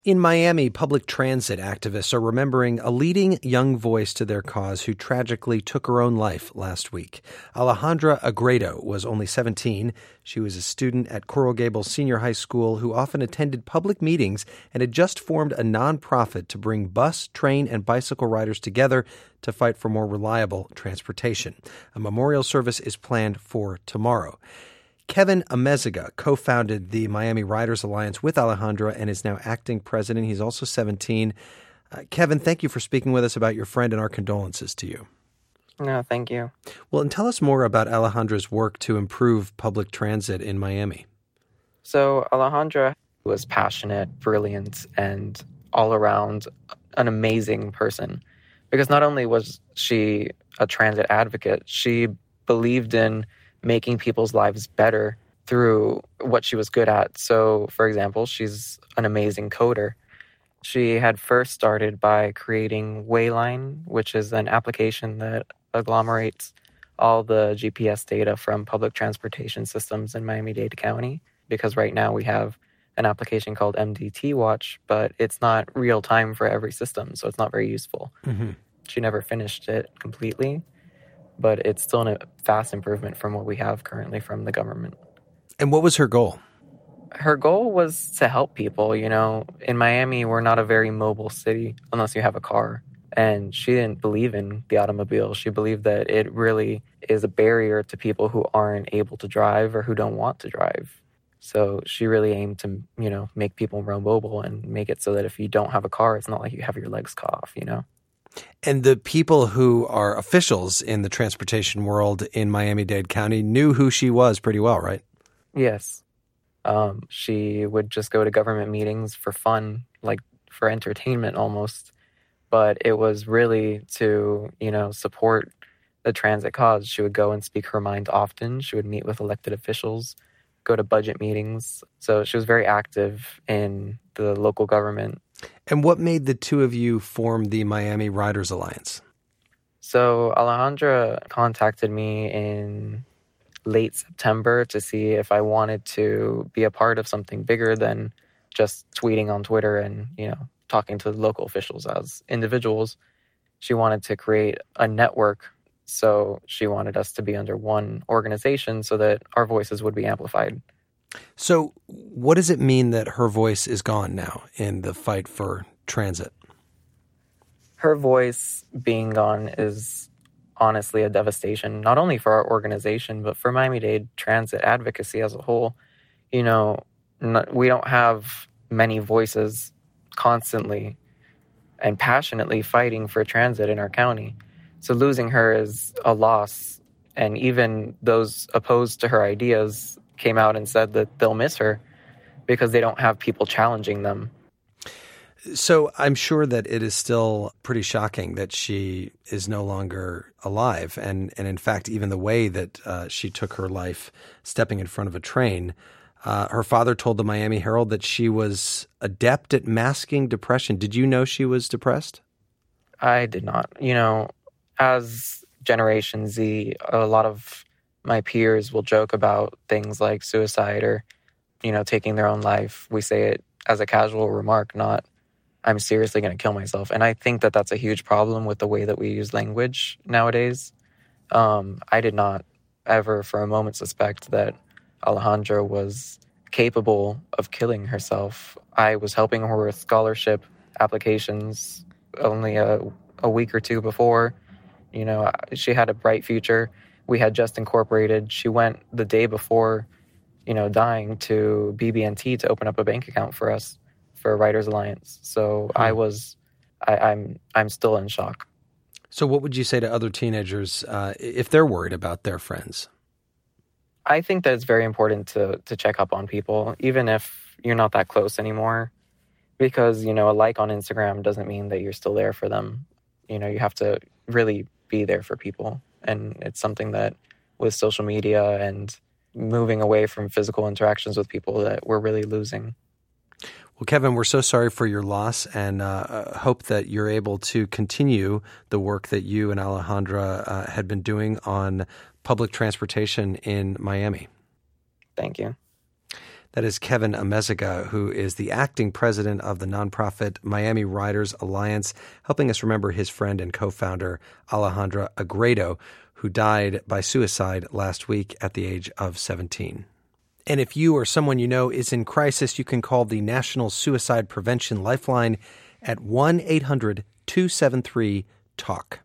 In Miami, public transit activists are remembering a leading young voice to their cause who tragically took her own life last week. Alejandra Agredo was only 17. She was a student at Coral Gables Senior High School who often attended public meetings and had just formed a nonprofit to bring bus, train, and bicycle riders together to fight for more reliable transportation. A memorial service is planned for tomorrow. Kevin Amezaga co-founded the Miami Riders Alliance with Alejandra and is now acting president. He's also 17. Kevin, thank you for speaking with us about your friend, and our condolences to you. No, thank you. Well, and tell us more about Alejandra's work to improve public transit in Miami. So Alejandra was passionate, brilliant, and all around an amazing person. Because not only was she a transit advocate, she believed in making people's lives better through what she was good at. So, for example, she's an amazing coder. She had first started by creating Wayline, which is an application that agglomerates all the GPS data from public transportation systems in Miami-Dade County. Because right now we have an application called MDT Watch, but it's not real time for every system, so it's not very useful. Mm-hmm. She never finished it completely, but it's still a vast improvement from what we have currently from the government. And what was her goal? Her goal was to help people. You know, in Miami, we're not a very mobile city unless you have a car. And she didn't believe in the automobile. She believed that it really is a barrier to people who aren't able to drive or who don't want to drive. So she really aimed to, make people more mobile and make it so that if you don't have a car, it's not like you have your legs cut off, And the people who are officials in the transportation world in Miami-Dade County knew who she was pretty well, right? Yes. She would just go to government meetings for fun, like for entertainment almost. But it was really to, support the transit cause. She would go and speak her mind often. She would meet with elected officials, go to budget meetings. So she was very active in the local government. And what made the two of you form the Miami Riders Alliance? So Alejandra contacted me in late September to see if I wanted to be a part of something bigger than just tweeting on Twitter and, talking to local officials as individuals. She wanted to create a network. So she wanted us to be under one organization so that our voices would be amplified. So what does it mean that her voice is gone now in the fight for transit? Her voice being gone is honestly a devastation, not only for our organization, but for Miami-Dade transit advocacy as a whole. We don't have many voices constantly and passionately fighting for transit in our county. So losing her is a loss. And even those opposed to her ideas came out and said that they'll miss her because they don't have people challenging them. So I'm sure that it is still pretty shocking that she is no longer alive. And in fact, even the way that she took her life stepping in front of a train, her father told the Miami Herald that she was adept at masking depression. Did you know she was depressed? I did not. As Generation Z, a lot of my peers will joke about things like suicide or, taking their own life. We say it as a casual remark, not I'm seriously going to kill myself. And I think that that's a huge problem with the way that we use language nowadays. I did not ever for a moment suspect that Alejandra was capable of killing herself. I was helping her with scholarship applications only a week or two before. She had a bright future. We had just incorporated. She went the day before, dying to BB&T to open up a bank account for us for Riders Alliance. So I'm still in shock. So what would you say to other teenagers if they're worried about their friends? I think that it's very important to check up on people, even if you're not that close anymore, because, a like on Instagram doesn't mean that you're still there for them. You have to really be there for people. And it's something that with social media and moving away from physical interactions with people that we're really losing. Well, Kevin, we're so sorry for your loss and hope that you're able to continue the work that you and Alejandra had been doing on public transportation in Miami. Thank you. That is Kevin Amezaga, who is the acting president of the nonprofit Miami Writers Alliance, helping us remember his friend and co-founder Alejandra Agredo, who died by suicide last week at the age of 17. And if you or someone you know is in crisis, you can call the National Suicide Prevention Lifeline at 1-800-273-TALK.